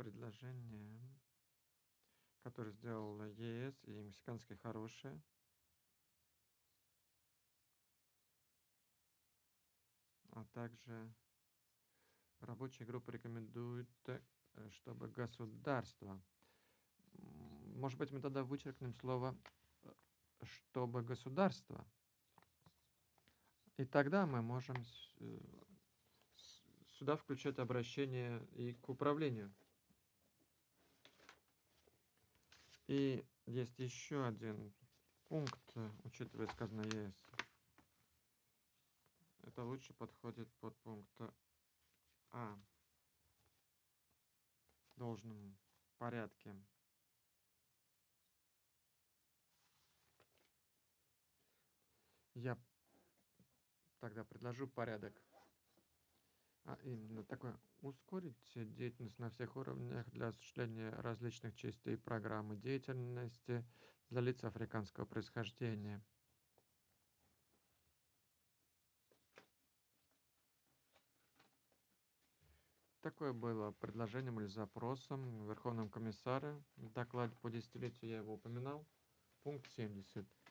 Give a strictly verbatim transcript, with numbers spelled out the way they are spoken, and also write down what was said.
предложение, которое сделал ЕС и мексиканское, хорошее. А также рабочая группа рекомендует, э, чтобы государство, м, может быть, мы тогда вычеркнем слово э, «чтобы государство», и тогда мы можем с- э, с- сюда включать обращение и к управлению. И есть еще один пункт, э, учитывая сказанное ЕС. Это лучше подходит под пункт А. В должном порядке. Я тогда предложу порядок. А именно такое: ускорить деятельность на всех уровнях для осуществления различных частей программы деятельности для лиц африканского происхождения. Такое было предложением или запросом Верховного комиссара в докладе по десятилетию, я его упоминал, пункт семьдесят.